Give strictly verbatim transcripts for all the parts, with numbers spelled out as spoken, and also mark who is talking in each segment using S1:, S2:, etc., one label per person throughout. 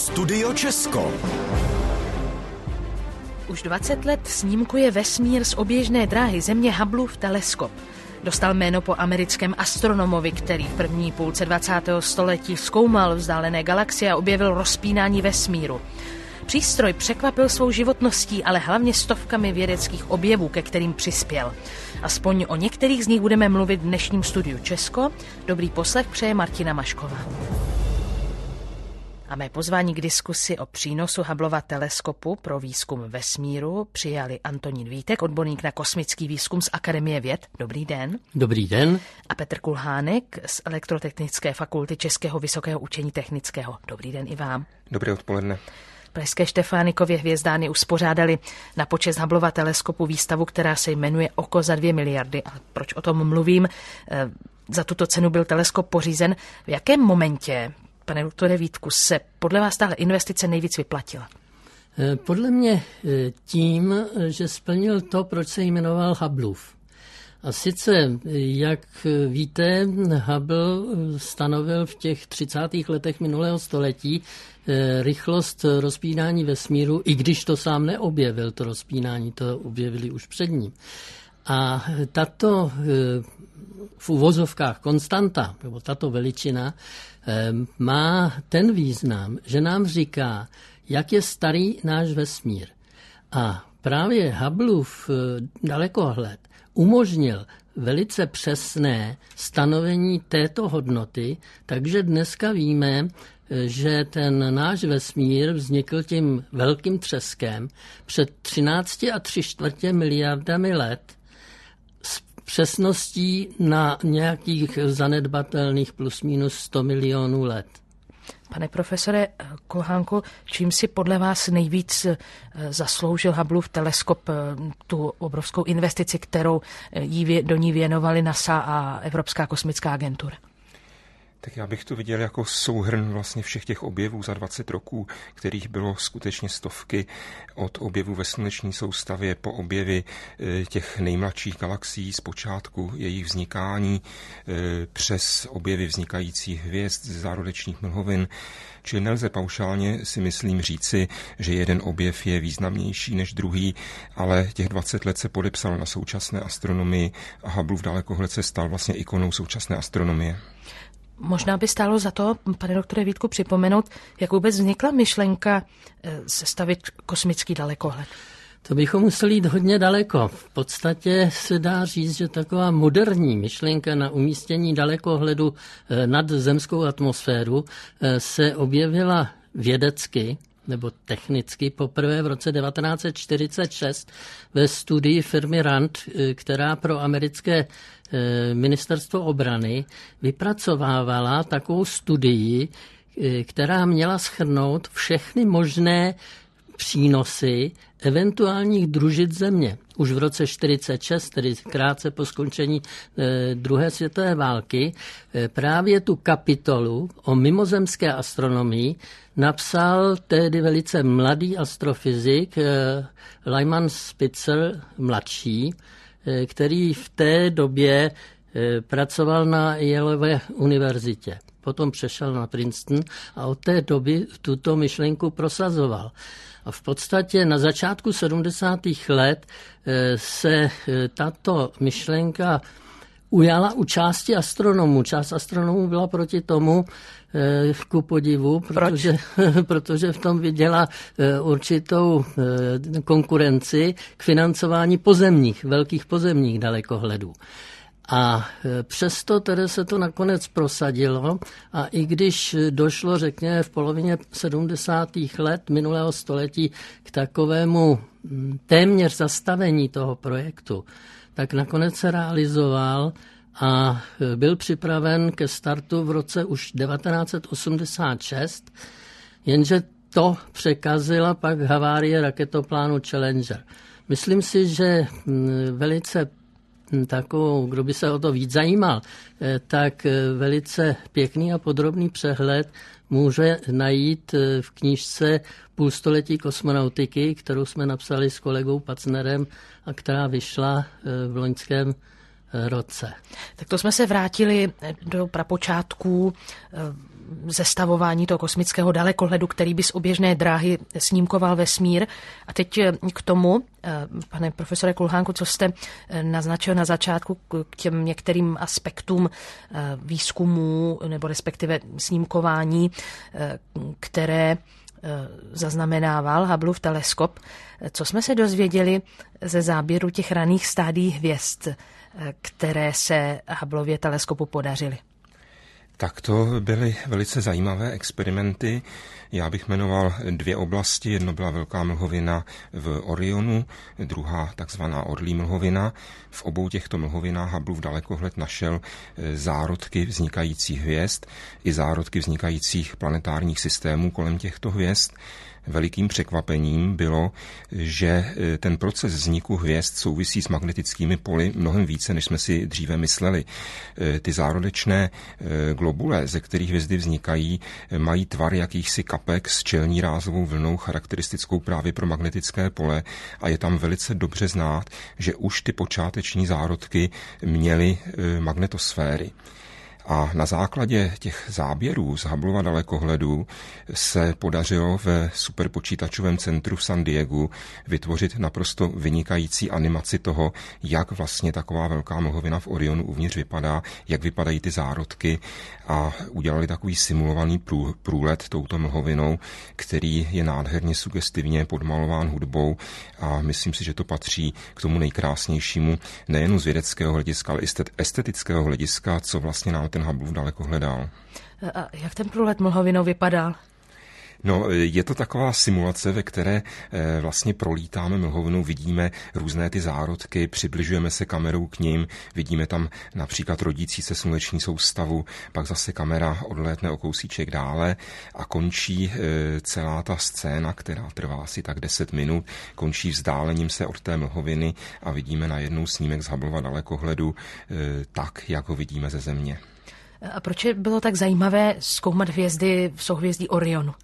S1: Studio Česko.
S2: Už dvacet let snímkuje vesmír z oběžné dráhy Země Hubbleův teleskop. Dostal jméno po americkém astronomovi, který v první půlce dvacátého století zkoumal vzdálené galaxie a objevil rozpínání vesmíru. Přístroj překvapil svou životností, ale hlavně stovkami vědeckých objevů, ke kterým přispěl. Aspoň o některých z nich budeme mluvit v dnešním studiu Česko. Dobrý poslech přeje Martina Mašková. A mé pozvání k diskusi o přínosu Hubbleova teleskopu pro výzkum vesmíru přijali Antonín Vítek, odborník na kosmický výzkum z Akademie věd. Dobrý den.
S3: Dobrý den.
S2: A Petr Kulhánek z Elektrotechnické fakulty Českého vysokého učení technického. Dobrý den i vám.
S4: Dobré odpoledne.
S2: Pražské Štefánikově hvězdány uspořádali na počest Hubbleova teleskopu výstavu, která se jmenuje Oko za dvě miliardy. A proč o tom mluvím? Za tuto cenu byl teleskop pořízen. V jakém momentě, pane doktore Vítku, se podle vás tahle investice nejvíc vyplatila?
S3: Podle mě tím, že splnil to, proč se jmenoval Hubbleův. A sice, jak víte, Hubble stanovil v těch třicátých letech minulého století rychlost rozpínání vesmíru, i když to sám neobjevil, to rozpínání, to objevili už před ním. A tato v uvozovkách konstanta, nebo tato veličina, má ten význam, že nám říká, jak je starý náš vesmír. A právě Hubbleův dalekohled umožnil velice přesné stanovení této hodnoty, takže dneska víme, že ten náš vesmír vznikl tím velkým třeskem před třinácti a tři čtvrtě miliardami let s přesností na nějakých zanedbatelných plus minus sto milionů let.
S2: Pane profesore Kulhánku, čím si podle vás nejvíc zasloužil Hubbleův teleskop tu obrovskou investici, kterou jí do ní věnovali NASA a Evropská kosmická agentura?
S4: Tak já bych to viděl jako souhrn vlastně všech těch objevů za dvacet roků, kterých bylo skutečně stovky, od objevů ve sluneční soustavě po objevy těch nejmladších galaxií z počátku jejich vznikání přes objevy vznikajících hvězd z zárodečních mlhovin. Čili nelze paušálně, si myslím, říci, že jeden objev je významnější než druhý, ale těch dvacet let se podepsalo na současné astronomii a Hubbleův dalekohled se stal vlastně ikonou současné astronomie.
S2: Možná by stálo za to, pane doktore Vítku, připomenout, jak vůbec vznikla myšlenka sestavit kosmický dalekohled.
S3: To bychom museli jít hodně daleko. V podstatě se dá říct, že taková moderní myšlenka na umístění dalekohledu nad zemskou atmosféru se objevila vědecky nebo technicky poprvé v roce devatenáct set čtyřicet šest ve studii firmy Rand, která pro americké ministerstvo obrany vypracovávala takovou studii, která měla shrnout všechny možné přínosy eventuálních družit Země. Už v roce čtyřicet šest, tedy krátce po skončení e, druhé světové války, e, právě tu kapitolu o mimozemské astronomii napsal tehdy velice mladý astrofyzik e, Lyman Spitzer mladší, e, který v té době e, pracoval na Yaleové univerzitě. Potom přešel na Princeton a od té doby tuto myšlenku prosazoval. A v podstatě na začátku sedmdesátých let se tato myšlenka ujala u části astronomů. Část astronomů byla proti tomu, ku podivu, protože, protože v tom viděla určitou konkurenci k financování pozemních, velkých pozemních dalekohledů. A přesto tedy se to nakonec prosadilo a i když došlo, řekněme, v polovině sedmdesátých let minulého století k takovému téměř zastavení toho projektu, tak nakonec se realizoval a byl připraven ke startu v roce už devatenáct set osmdesát šest, jenže to překazila pak havárie raketoplánu Challenger. Myslím si, že velice takovou, kdo by se o to víc zajímal, tak velice pěkný a podrobný přehled může najít v knížce Půlstoletí kosmonautiky, kterou jsme napsali s kolegou Pacnerem a která vyšla v loňském roce.
S2: Tak to jsme se vrátili do prapočátků zestavování toho kosmického dalekohledu, který by z oběžné dráhy snímkoval vesmír. A teď k tomu, pane profesore Kulhánku, co jste naznačil na začátku k těm některým aspektům výzkumů nebo respektive snímkování, které zaznamenával Hubbleův teleskop. Co jsme se dozvěděli ze záběru těch raných stádií hvězd, které se Hubbleově teleskopu podařily?
S4: Tak to byly velice zajímavé experimenty. Já bych jmenoval dvě oblasti. Jedno byla velká mlhovina v Orionu, druhá takzvaná Orlí mlhovina. V obou těchto mlhovinách Hubbleův dalekohled našel zárodky vznikajících hvězd i zárodky vznikajících planetárních systémů kolem těchto hvězd. Velikým překvapením bylo, že ten proces vzniku hvězd souvisí s magnetickými poli mnohem více, než jsme si dříve mysleli. Ty zárodečné globule, ze kterých hvězdy vznikají, mají tvar jakýchsi kapek s čelní rázovou vlnou charakteristickou právě pro magnetické pole a je tam velice dobře znát, že už ty počáteční zárodky měly magnetosféry. A na základě těch záběrů z Hubbleova dalekohledu se podařilo ve superpočítačovém centru v San Diegu vytvořit naprosto vynikající animaci toho, jak vlastně taková velká mlhovina v Orionu uvnitř vypadá, jak vypadají ty zárodky a udělali takový simulovaný průlet touto mlhovinou, který je nádherně sugestivně podmalován hudbou a myslím si, že to patří k tomu nejkrásnějšímu nejen z vědeckého hlediska, ale i estetického hlediska, co vlastně nám ten Hubbleův dalekohled dal.
S2: A jak ten průlet mlhovinou vypadal?
S4: No, je to taková simulace, ve které e, vlastně prolítáme mlhovinou, vidíme různé ty zárodky, přibližujeme se kamerou k nim, vidíme tam například rodící se sluneční soustavu, pak zase kamera odlétne o kousíček dále a končí e, celá ta scéna, která trvá asi tak deset minut, končí vzdálením se od té mlhoviny a vidíme najednou snímek z Hubbleova dalekohledu e, tak, jak ho vidíme ze Země.
S2: A proč bylo tak zajímavé zkoumat hvězdy v souhvězdí Orionu?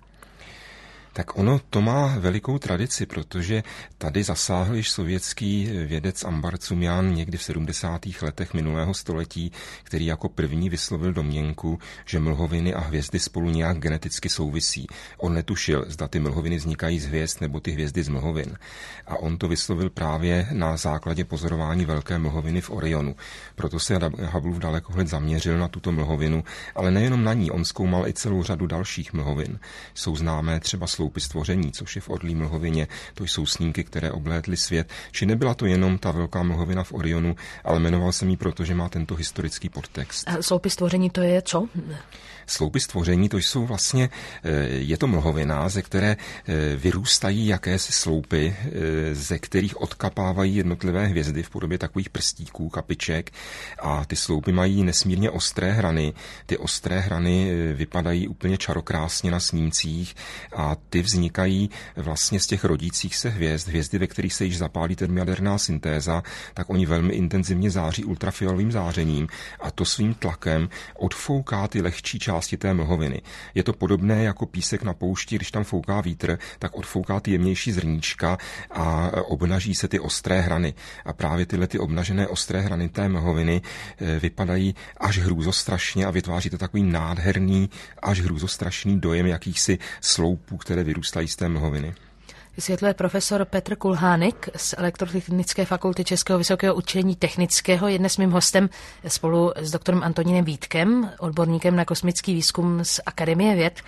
S4: Tak ono to má velikou tradici, protože tady zasáhl již sovětský vědec Ambar Cumjan někdy v sedmdesátých letech minulého století, který jako první vyslovil domněnku, že mlhoviny a hvězdy spolu nějak geneticky souvisí. On netušil, zda ty mlhoviny vznikají z hvězd nebo ty hvězdy z mlhovin. A on to vyslovil právě na základě pozorování velké mlhoviny v Orionu. Proto se Hubbleův dalekohled zaměřil na tuto mlhovinu, ale nejenom na ní, on zkoumal i celou řadu dalších mlhovin. Jsou známé třeba sloupy stvoření, což je v Orlí mlhovině, to jsou snímky, které oblétly svět. Či nebyla to jenom ta velká mlhovina v Orionu, ale jmenoval jsem ji proto, že má tento historický podtext.
S2: A sloupy stvoření to je co?
S4: Sloupy stvoření, to jsou vlastně, je to mlhovina, ze které vyrůstají jakési sloupy, ze kterých odkapávají jednotlivé hvězdy v podobě takových prstíků, kapiček a ty sloupy mají nesmírně ostré hrany. Ty ostré hrany vypadají úplně čarokrásně na snímcích a ty vznikají vlastně z těch rodících se hvězd, hvězdy, ve kterých se již zapálí termojaderná syntéza, tak oni velmi intenzivně září ultrafialovým zářením a to svým tlakem odfouká ty lehčí části té mlhoviny. Je to podobné jako písek na poušti, když tam fouká vítr, tak odfouká ty jemnější zrníčka a obnaží se ty ostré hrany. A právě tyhle ty obnažené ostré hrany té mlhoviny vypadají až hrůzostrašně a vytváří to takový nádherný, až hrůzostrašný dojem jakýchsi sloupů, které vyrůstají z té mlhoviny.
S2: Vysvětluje profesor Petr Kulhánek z Elektrotechnické fakulty Českého vysokého učení technického. Je dnes mým hostem spolu s doktorem Antonínem Vítkem, odborníkem na kosmický výzkum z Akademie věd.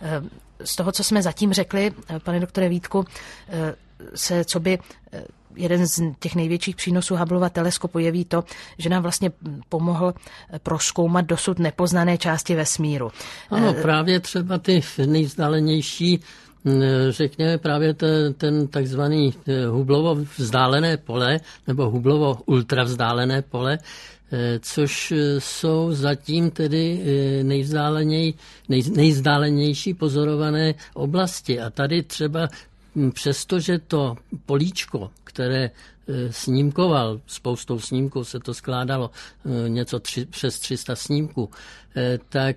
S2: Z toho, co jsme zatím řekli, pane doktore Vítku, se co by jeden z těch největších přínosů Hubbleova teleskopu jeví to, že nám vlastně pomohl prozkoumat dosud nepoznané části vesmíru.
S3: Ano, právě třeba ty nejvzdálenější, řekněme právě ten, ten takzvaný Hubbleovo vzdálené pole nebo Hubbleovo ultravzdálené pole, což jsou zatím tedy nejvzdáleněj, nej, nejvzdálenější pozorované oblasti. A tady třeba přestože to políčko, které snímkoval, spoustou snímků se to skládalo, něco tři, přes tři sta snímků, tak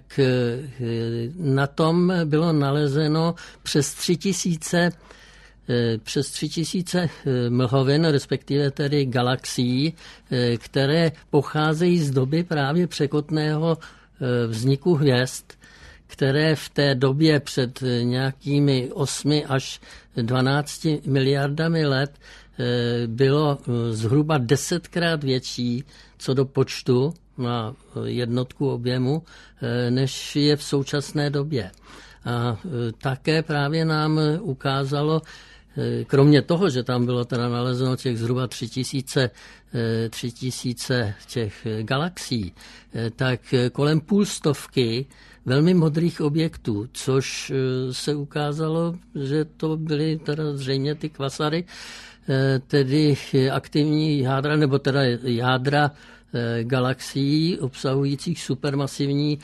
S3: na tom bylo nalezeno přes tři tisíce přes tři tisíce mlhovin, respektive tedy galaxií, které pocházejí z doby právě překotného vzniku hvězd, které v té době před nějakými osmi až dvanácti miliardami let bylo zhruba desetkrát větší co do počtu na jednotku objemu, než je v současné době. A také právě nám ukázalo, kromě toho, že tam bylo teda nalezeno těch zhruba tři tisíce, tři tisíce těch galaxií, tak kolem půl stovky velmi modrých objektů, což se ukázalo, že to byly teda zřejmě ty kvasary, tedy aktivní jádra, nebo teda jádra galaxií obsahujících supermasivní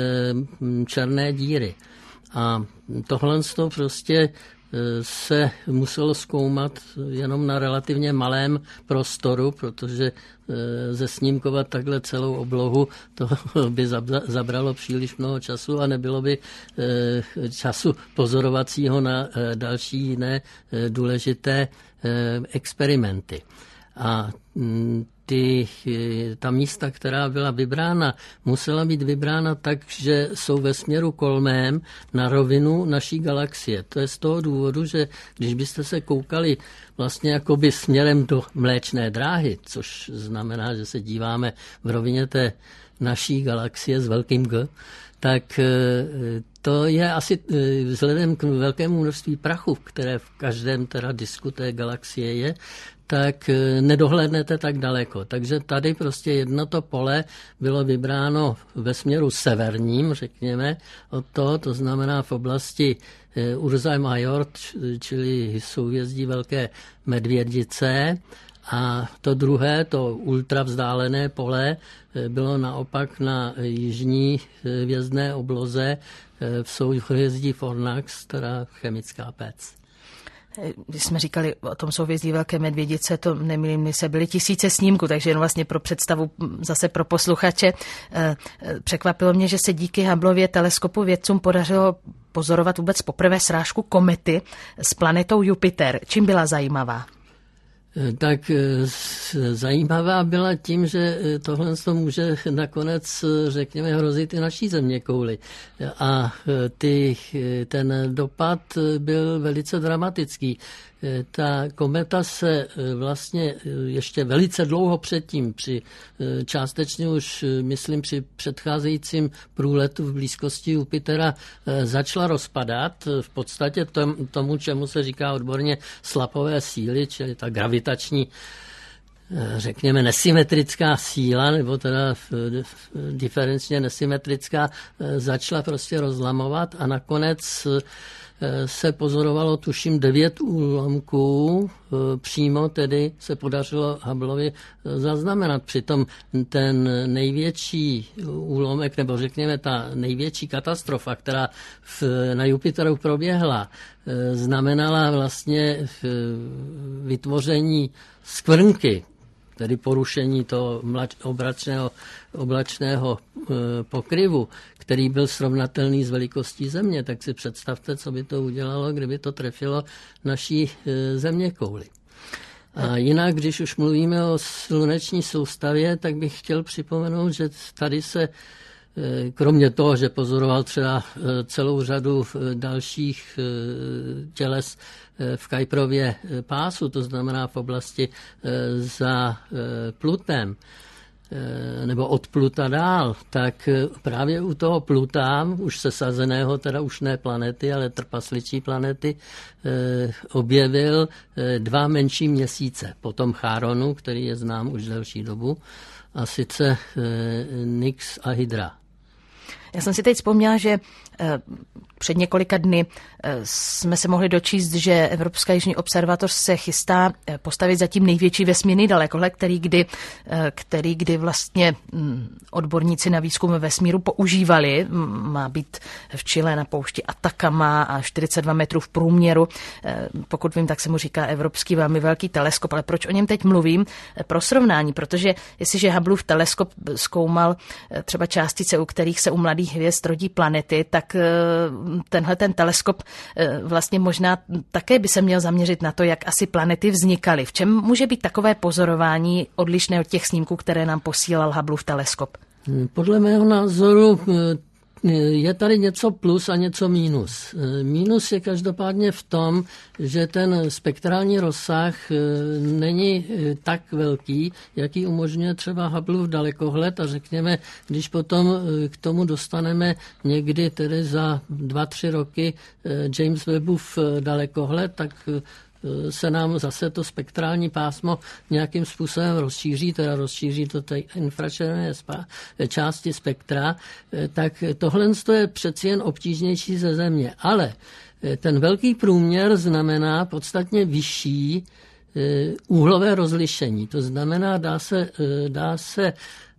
S3: černé díry. A tohle to prostě se muselo zkoumat jenom na relativně malém prostoru, protože zesnímkovat takhle celou oblohu, to by zabralo příliš mnoho času a nebylo by času pozorovacího na další jiné důležité experimenty. A ty, ta místa, která byla vybrána, musela být vybrána tak, že jsou ve směru kolmém na rovinu naší galaxie. To je z toho důvodu, že když byste se koukali vlastně jakoby směrem do Mléčné dráhy, což znamená, že se díváme v rovině té naší galaxie s velkým G, tak to je asi vzhledem k velkému množství prachu, které v každém teda disku té galaxie je, tak nedohlédnete tak daleko. Takže tady prostě jedno to pole bylo vybráno ve směru severním, řekněme, od toho, to znamená v oblasti Ursae Major, čili souhvězdí Velké medvědice, a to druhé, to ultravzdálené pole, bylo naopak na jižní hvězdné obloze v souhvězdí Fornax, teda chemická pec.
S2: Když jsme říkali o tom souhvězdí Velké medvědice, to nemýlím se, byly tisíce snímků, takže jen vlastně pro představu zase pro posluchače. Překvapilo mě, že se díky Hubbleově teleskopu vědcům podařilo pozorovat vůbec poprvé srážku komety s planetou Jupiter. Čím byla zajímavá?
S3: Tak zajímavá byla tím, že tohle to může nakonec, řekněme, hrozit i naší zeměkouli. A ty, ten dopad byl velice dramatický. Ta kometa se vlastně ještě velice dlouho předtím, při částečně už, myslím, při předcházejícím průletu v blízkosti Jupitera začala rozpadat. V podstatě tomu, čemu se říká odborně slapové síly, čili ta gravitační, řekněme, nesymetrická síla, nebo teda diferenčně nesymetrická, začala prostě rozlamovat a nakonec se pozorovalo, tuším, devět úlomků, přímo tedy se podařilo Hubbleovi zaznamenat. Přitom ten největší úlomek, nebo řekněme ta největší katastrofa, která v, na Jupiteru proběhla, znamenala vlastně vytvoření skvrnky, tedy porušení toho oblačného, oblačného pokryvu, který byl srovnatelný s velikostí Země, tak si představte, co by to udělalo, kdyby to trefilo naší zeměkouli. A jinak, když už mluvíme o sluneční soustavě, tak bych chtěl připomenout, že tady se kromě toho, že pozoroval třeba celou řadu dalších těles v Kuiperově pásu, to znamená v oblasti za Plutem, nebo od Pluta dál, tak právě u toho Pluta, už sesazeného, teda už ne planety, ale trpasličí planety, objevil dva menší měsíce po tom Charonu, který je znám už delší dobu, a sice Nix a Hydra.
S2: Já jsem si teď vzpomněla, že před několika dny jsme se mohli dočíst, že Evropská jižní observatoř se chystá postavit zatím největší vesmírný dalekohled, který kdy, který kdy vlastně odborníci na výzkum vesmíru používali. Má být v Chile na poušti Atacama a čtyřicet dva metrů v průměru. Pokud vím, tak se mu říká Evropský velmi velký teleskop. Ale proč o něm teď mluvím? Pro srovnání, protože jestliže Hubbleův teleskop zkoumal třeba částice, u kterých se u mladých hvězd rodí planety, tak tenhle ten teleskop vlastně možná také by se měl zaměřit na to, jak asi planety vznikaly. V čem může být takové pozorování odlišné od těch snímků, které nám posílal Hubbleův teleskop?
S3: Podle mého názoru je tady něco plus a něco mínus. Mínus je každopádně v tom, že ten spektrální rozsah není tak velký, jaký umožňuje třeba Hubbleův dalekohled a řekněme, když potom k tomu dostaneme někdy tedy za dva, tři roky James Webbův dalekohled, tak se nám zase to spektrální pásmo nějakým způsobem rozšíří, teda rozšíří to té infračervené části spektra, tak tohle je přeci jen obtížnější ze Země. Ale ten velký průměr znamená podstatně vyšší úhlové rozlišení. To znamená, dá se, dá se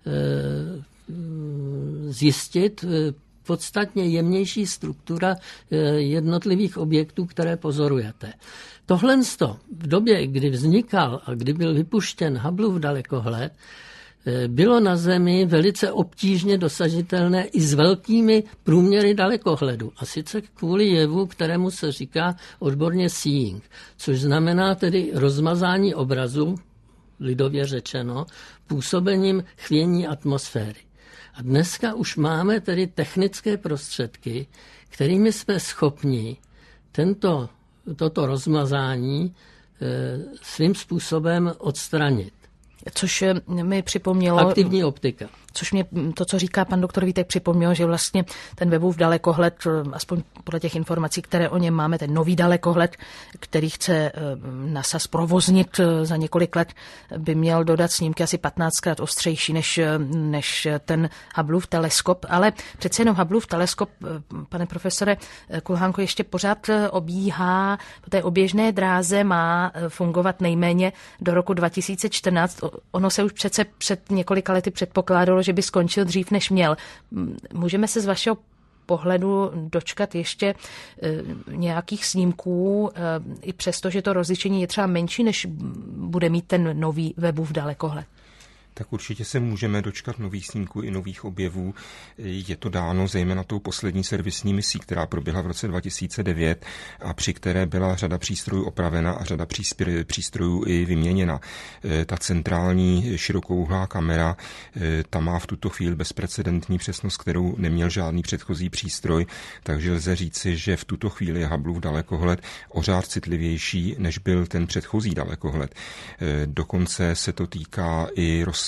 S3: zjistit podstatně jemnější struktura jednotlivých objektů, které pozorujete. Tohle v době, kdy vznikal a kdy byl vypuštěn Hubbleův dalekohled, bylo na Zemi velice obtížně dosažitelné i s velkými průměry dalekohledu. A sice kvůli jevu, kterému se říká odborně seeing, což znamená tedy rozmazání obrazu, lidově řečeno, působením chvění atmosféry. A dneska už máme tedy technické prostředky, kterými jsme schopni tento, toto rozmazání e, svým způsobem odstranit.
S2: Což mi připomnělo...
S3: Aktivní optika.
S2: Což mě to, co říká pan doktor Vítek, připomnělo, že vlastně ten Webbův dalekohled, aspoň podle těch informací, které o něm máme, ten nový dalekohled, který chce NASA zprovoznit za několik let, by měl dodat snímky asi patnáctkrát ostřejší než, než ten Hubbleův teleskop. Ale přece jenom Hubbleův teleskop, pane profesore Kulhánko, ještě pořád obíhá po té oběžné dráze, má fungovat nejméně do roku dva tisíce čtrnáct. Ono se už přece před několika lety předpokládalo, že by skončil dřív, než měl. Můžeme se z vašeho pohledu dočkat ještě nějakých snímků, i přesto, že to rozlišení je třeba menší, než bude mít ten nový Webbův dalekohled?
S4: Tak určitě se můžeme dočkat nových snímků i nových objevů. Je to dáno zejména tou poslední servisní misí, která proběhla v roce dva tisíce devět a při které byla řada přístrojů opravena a řada přístrojů i vyměněna. Ta centrální širokouhlá kamera, ta má v tuto chvíli bezprecedentní přesnost, kterou neměl žádný předchozí přístroj, takže lze říci, že v tuto chvíli je Hubbleův dalekohled o řád citlivější, než byl ten předchozí dalekohled. Dokonce se to týká i rozsahu.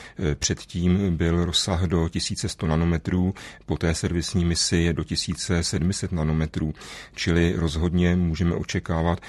S4: Předtím byl rozsah do tisíc sto nanometrů, po té servisní misi je do tisíc sedm set nanometrů, čili rozhodně můžeme očekávat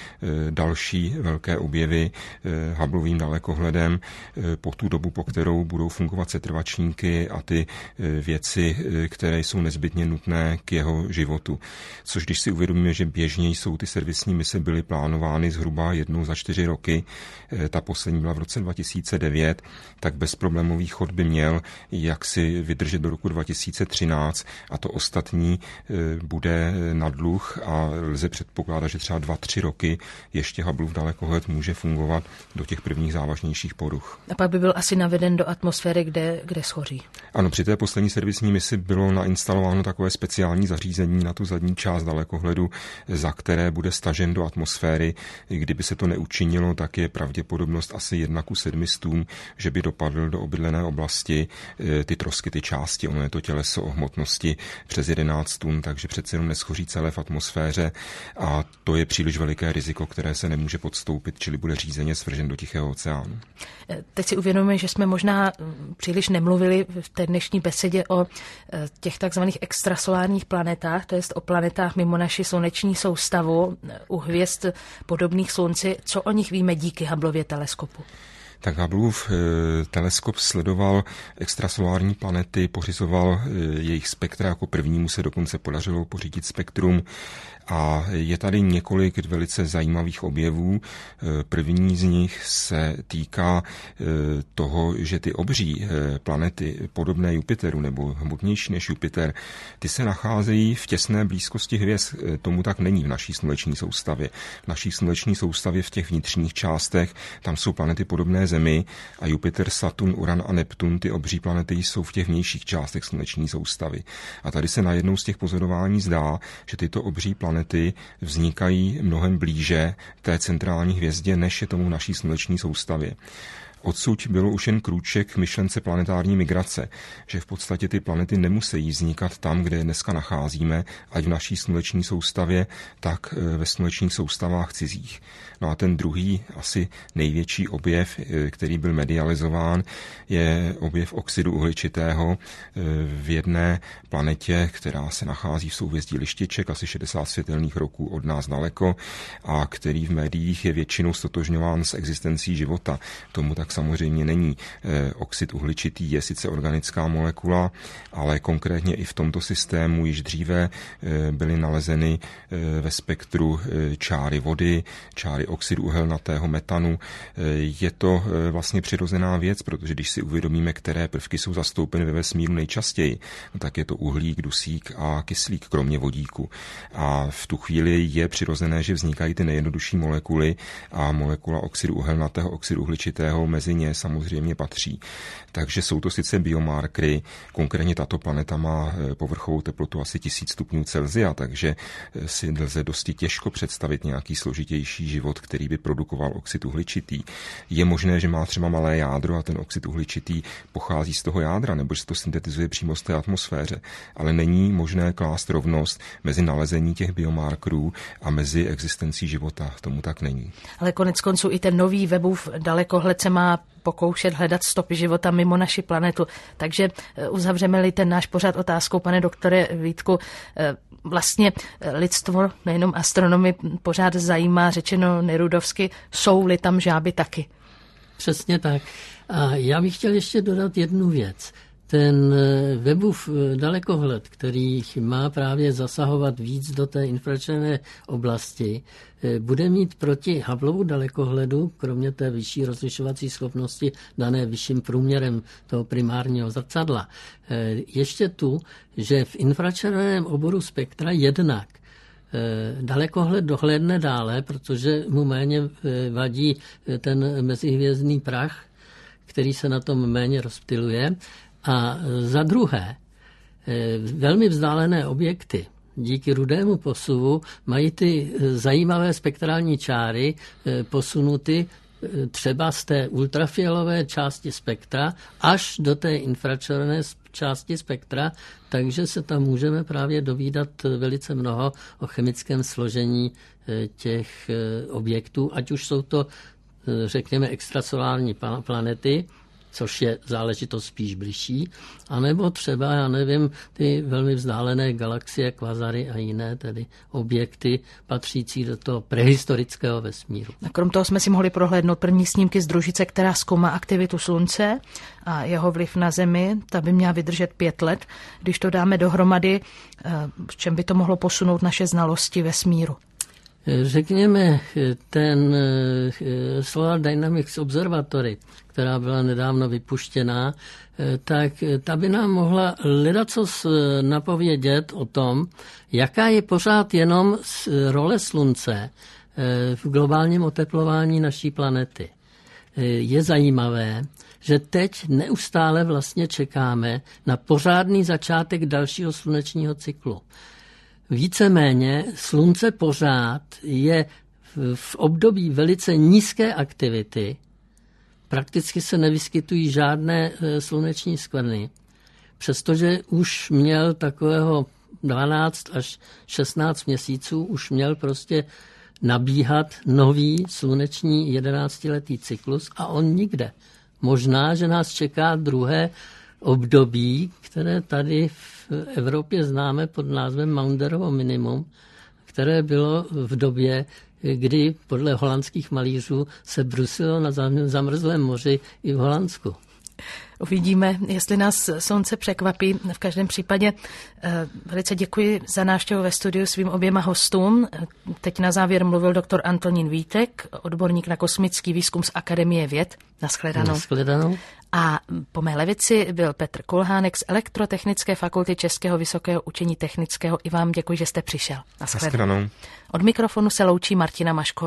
S4: další velké objevy Hubbleovým dalekohledem po tu dobu, po kterou budou fungovat setrvačníky a ty věci, které jsou nezbytně nutné k jeho životu. Což když si uvědomíme, že běžně jsou ty servisní mise byly plánovány zhruba jednou za čtyři roky, ta poslední byla v roce dva tisíce devět, tak bezproblémový chod by měl jak si vydržet do roku dva tisíce třináct a to ostatní bude na dluh a lze předpokládat, že třeba dva, tři roky ještě Hubbleův dalekohled může fungovat do těch prvních závažnějších poruch.
S2: A pak by byl asi naveden do atmosféry, kde, kde schoří.
S4: Ano, při té poslední servisní misi bylo nainstalováno takové speciální zařízení na tu zadní část dalekohledu, za které bude stažen do atmosféry. Kdyby se to neučinilo, tak je pravděpodobnost asi jedna ku sedmistům, že by dopadl do obydlené oblasti ty trosky, ty části. Ono je to těleso o hmotnosti přes jedenáct tun, takže přece jenom neschoří celé v atmosféře a to je příliš veliké riziko, které se nemůže podstoupit, čili bude řízeně svržen do Tichého oceánu.
S2: Teď si uvědomujeme, že jsme možná příliš nemluvili v té dnešní besedě o těch takzvaných extrasolárních planetách, to jest o planetách mimo naši sluneční soustavu, u hvězd podobných Slunci. Co o nich víme díky Hubbleově teleskopu?
S4: Tak Hubbleův teleskop sledoval extrasolární planety, pořizoval jejich spektra, jako prvnímu se dokonce podařilo pořídit spektrum a je tady několik velice zajímavých objevů. První z nich se týká toho, že ty obří planety podobné Jupiteru nebo hmotnější než Jupiter, ty se nacházejí v těsné blízkosti hvězd. Tomu tak není v naší sluneční soustavě. V naší sluneční soustavě v těch vnitřních částech tam jsou planety podobné Zemi a Jupiter, Saturn, Uran a Neptun, ty obří planety jsou v těch vnějších částech sluneční soustavy. A tady se najednou z těch pozorování zdá, že tyto obří planety vznikají mnohem blíže té centrální hvězdě, než je tomu v naší sluneční soustavě. Odsud bylo už jen krůček k myšlence planetární migrace, že v podstatě ty planety nemusí vznikat tam, kde je dneska nacházíme, ať v naší sluneční soustavě, tak ve slunečních soustavách cizích. No a ten druhý, asi největší objev, který byl medializován, je objev oxidu uhličitého v jedné planetě, která se nachází v souhvězdí Lištiček, asi šedesát světelných roků od nás daleko, a který v médiích je většinou stotožňován s existencí života. Tomu tak samozřejmě není. Oxid uhličitý je sice organická molekula, ale konkrétně i v tomto systému již dříve byly nalezeny ve spektru čáry vody, čáry oxidu uhelnatého, metanu. Je to vlastně přirozená věc, protože když si uvědomíme, které prvky jsou zastoupeny ve vesmíru nejčastěji, no tak je to uhlík, dusík a kyslík, kromě vodíku. A v tu chvíli je přirozené, že vznikají ty nejjednodušší molekuly a molekula oxidu uhelnatého, oxidu uhličitého mezi ně samozřejmě patří. Takže jsou to sice biomarkery, konkrétně tato planeta má povrchovou teplotu asi tisíc stupňů Celsia, takže si lze dosti těžko představit nějaký složitější život, který by produkoval oxid uhličitý. Je možné, že má třeba malé jádro a ten oxid uhličitý pochází z toho jádra, nebo že se to syntetizuje přímo z té atmosféře, ale není možné klást rovnost mezi nalezení těch biomarkerů a mezi existencí života. Tomu tak není. Ale
S2: konec konců i ten nový webův dalekohled se má pokoušet hledat stopy života mimo naši planetu. Takže uzavřeme-li ten náš pořad otázkou, pane doktore Vítku, vlastně lidstvo, nejenom astronomy, pořád zajímá, řečeno nerudovsky, jsou-li tam žáby taky.
S3: Přesně tak. A já bych chtěl ještě dodat jednu věc. Ten webův dalekohled, který má právě zasahovat víc do té infračervené oblasti, bude mít proti Hubbleovu dalekohledu, kromě té vyšší rozlišovací schopnosti dané vyšším průměrem toho primárního zrcadla, ještě tu, že v infračerveném oboru spektra jednak dalekohled dohlédne dále, protože mu méně vadí ten mezihvězdný prach, který se na tom méně rozptyluje. A za druhé, velmi vzdálené objekty díky rudému posuvu mají ty zajímavé spektrální čáry posunuty třeba z té ultrafialové části spektra až do té infračervené části spektra, takže se tam můžeme právě dovídat velice mnoho o chemickém složení těch objektů, ať už jsou to, řekněme, extrasolární planety, což je záležitost spíš bližší, anebo třeba, já nevím, ty velmi vzdálené galaxie, kvazary a jiné tedy objekty patřící do toho prehistorického vesmíru.
S2: A krom toho jsme si mohli prohlédnout první snímky z družice, která zkoumá aktivitu Slunce a jeho vliv na Zemi. Ta by měla vydržet pět let. Když to dáme dohromady, v čem by to mohlo posunout naše znalosti vesmíru?
S3: Řekněme, ten Solar Dynamics Observatory, která byla nedávno vypuštěná, tak ta by nám mohla ledacos napovědět o tom, jaká je pořád jenom role Slunce v globálním oteplování naší planety. Je zajímavé, že teď neustále vlastně čekáme na pořádný začátek dalšího slunečního cyklu. Víceméně Slunce pořád je v období velice nízké aktivity, prakticky se nevyskytují žádné sluneční skvrny, přestože už měl takového dvanáct až šestnáct měsíců, už měl prostě nabíhat nový sluneční jedenáctiletý cyklus a on nikde. Možná, že nás čeká druhé období, které tady v Evropě známe pod názvem Maunderovo minimum, které bylo v době, kdy podle holandských malířů se brusilo na zamrzlém moři i v Holandsku.
S2: Uvidíme, jestli nás Slunce překvapí. V každém případě velice děkuji za návštěvu ve studiu svým oběma hostům. Teď na závěr mluvil doktor Antonín Vítek, odborník na kosmický výzkum z Akademie věd. Naschledanou.
S3: Naschledanou.
S2: A po mé levici byl Petr Kulhánek z Elektrotechnické fakulty Českého vysokého učení technického. I vám děkuji, že jste přišel. Naschledanou. Od mikrofonu se loučí Martina Mašková.